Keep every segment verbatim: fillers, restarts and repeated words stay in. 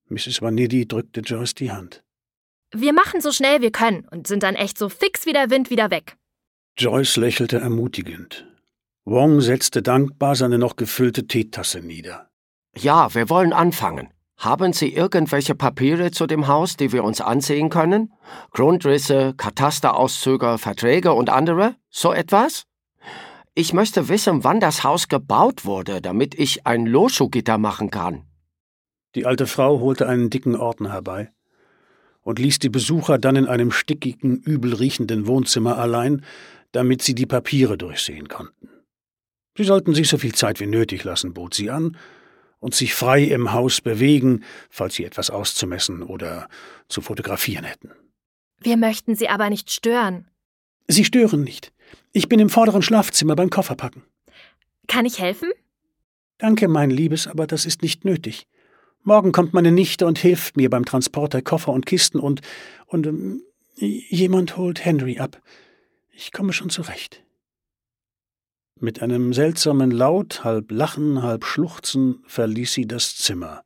Misses Vanilli drückte Joyce die Hand. Wir machen so schnell wir können und sind dann echt so fix wie der Wind wieder weg. Joyce lächelte ermutigend. Wong setzte dankbar seine noch gefüllte Teetasse nieder. Ja, wir wollen anfangen. Haben Sie irgendwelche Papiere zu dem Haus, die wir uns ansehen können? Grundrisse, Katasterauszüge, Verträge und andere? So etwas? Ich möchte wissen, wann das Haus gebaut wurde, damit ich ein Loschuhgitter machen kann. Die alte Frau holte einen dicken Ordner herbei und ließ die Besucher dann in einem stickigen, übel riechenden Wohnzimmer allein, damit sie die Papiere durchsehen konnten. Sie sollten sich so viel Zeit wie nötig lassen, bot sie an, und sich frei im Haus bewegen, falls sie etwas auszumessen oder zu fotografieren hätten. Wir möchten Sie aber nicht stören. Sie stören nicht. Ich bin im vorderen Schlafzimmer beim Kofferpacken. Kann ich helfen? Danke, mein Liebes, aber das ist nicht nötig. Morgen kommt meine Nichte und hilft mir beim Transport der Koffer und Kisten und, und ähm, jemand holt Henry ab. Ich komme schon zurecht. Mit einem seltsamen Laut, halb Lachen, halb Schluchzen, verließ sie das Zimmer.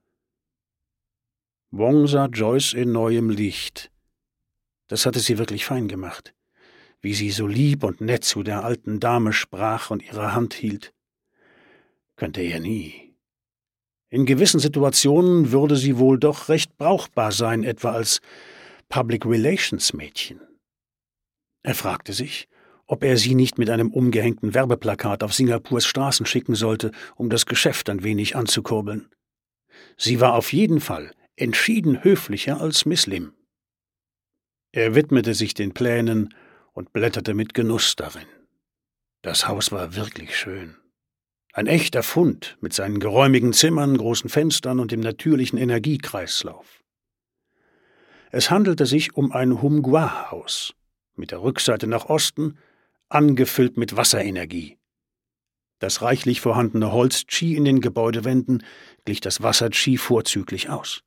Wong sah Joyce in neuem Licht. Das hatte sie wirklich fein gemacht, wie sie so lieb und nett zu der alten Dame sprach und ihre Hand hielt. Könnte er nie. In gewissen Situationen würde sie wohl doch recht brauchbar sein, etwa als Public Relations Mädchen. Er fragte sich, ob er sie nicht mit einem umgehängten Werbeplakat auf Singapurs Straßen schicken sollte, um das Geschäft ein wenig anzukurbeln. Sie war auf jeden Fall entschieden höflicher als Miss Lim. Er widmete sich den Plänen und blätterte mit Genuss darin. Das Haus war wirklich schön. Ein echter Fund mit seinen geräumigen Zimmern, großen Fenstern und dem natürlichen Energiekreislauf. Es handelte sich um ein Humgua-Haus, mit der Rückseite nach Osten, angefüllt mit Wasserenergie. Das reichlich vorhandene Holz-Chi in den Gebäudewänden glich das Wasser-Chi vorzüglich aus.